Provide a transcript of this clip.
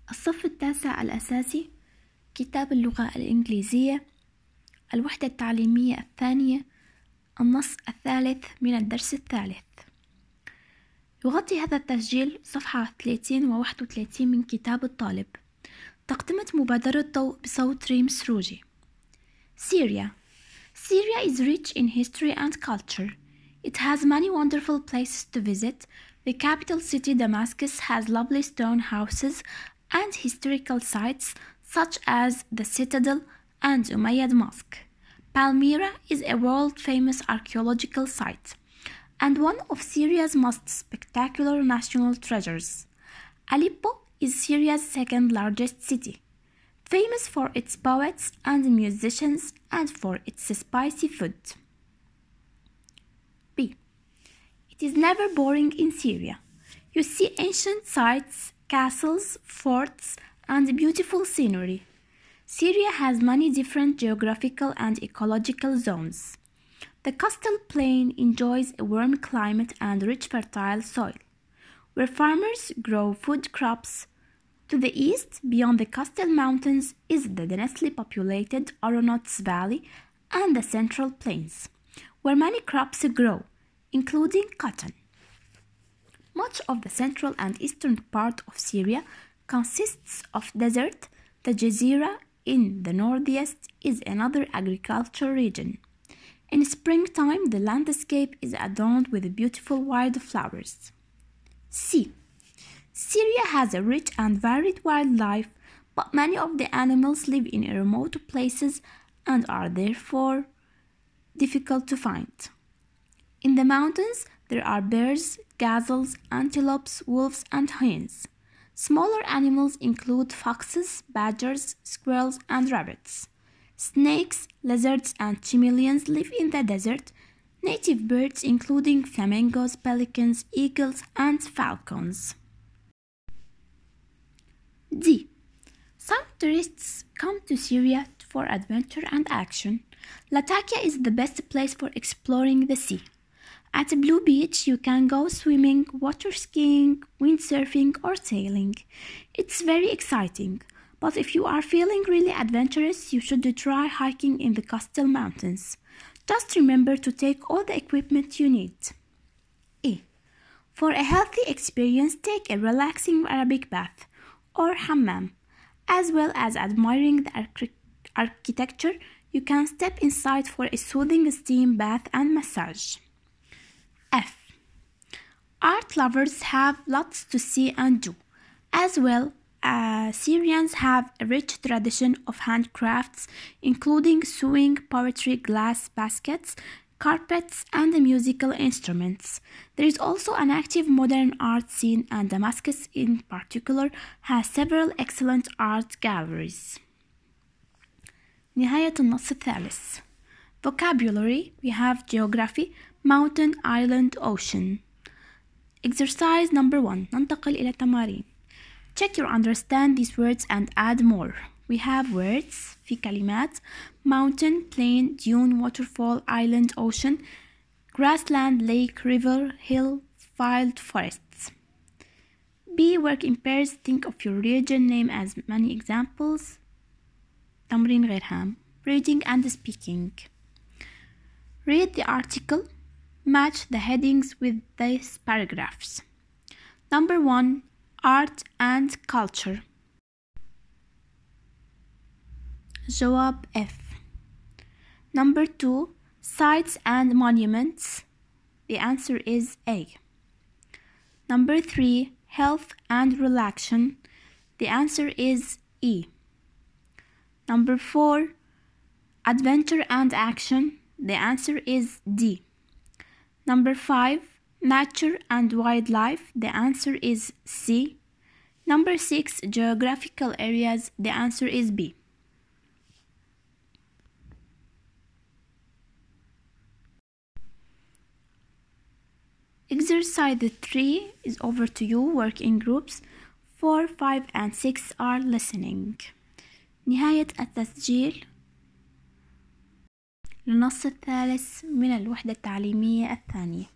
الصف التاسع الأساسي، كتاب اللغة الإنجليزية، الوحدة التعليمية الثانية، النص الثالث من الدرس الثالث. يغطي هذا التسجيل صفحة 30 و 31 من كتاب الطالب. تقدمة مبادرة ضوء بصوت ريم سروجي. Syria. Syria is rich in history and culture. It has many wonderful places to visit. The capital city Damascus has lovely stone houses and historical sites such as the Citadel and Umayyad Mosque. Palmyra is a world-famous archaeological site and one of Syria's most spectacular national treasures. Aleppo is Syria's second largest city, famous for its poets and musicians and for its spicy food. B. It is never boring in Syria. You see ancient sites, castles, forts, and beautiful scenery. Syria has many different geographical and ecological zones. The coastal plain enjoys a warm climate and rich fertile soil, where farmers grow food crops. To the east, beyond the coastal mountains, is the densely populated Oronots Valley and the Central Plains, where many crops grow, including cotton. Much of the central and eastern part of Syria consists of desert. The Jazeera in the northeast is another agricultural region. In springtime, the landscape is adorned with beautiful wildflowers. C. Syria has a rich and varied wildlife, but many of the animals live in remote places and are therefore difficult to find. In the mountains, there are bears, gazelles, antelopes, wolves, and hyenas. Smaller animals include foxes, badgers, squirrels, and rabbits. Snakes, lizards, and chameleons live in the desert. Native birds including flamingos, pelicans, eagles, and falcons. D. Some tourists come to Syria for adventure and action. Latakia is the best place for exploring the sea. At Blue Beach, you can go swimming, water skiing, windsurfing, or sailing. It's very exciting, but if you are feeling really adventurous, you should try hiking in the coastal mountains. Just remember to take all the equipment you need. E. For a healthy experience, take a relaxing Arabic bath or hammam. As well as admiring the architecture, you can step inside for a soothing steam bath and massage. F. Art lovers have lots to see and do. As well, Syrians have a rich tradition of handcrafts, including sewing, poetry, glass baskets, carpets, and musical instruments. There is also an active modern art scene, and Damascus in particular has several excellent art galleries. نهاية النص الثالث. Vocabulary, we have geography, mountain, island, ocean. Exercise number 1. ننتقل إلى التمارين. Check your understand these words and add more. We have words في كلمات mountain, plain, dune, waterfall, island, ocean, grassland, lake, river, hill, wild forests. B. Work in pairs. Think of your region name as many examples. تمرين غير هام. Reading and speaking. Read the article. Match the headings with these paragraphs. Number 1. Art and culture. جواب F. Number 2. Sites and monuments. The answer is A. Number 3. Health and relaxation. The answer is E. Number 4. Adventure and action. The answer is D. Number 5. Nature and wildlife. The answer is C. Number 6. Geographical areas. The answer is B. Exercise 3 is over to you. Work in groups. 4, 5, and 6 are listening. نهاية التسجيل للنص الثالث من الوحدة التعليمية الثانية.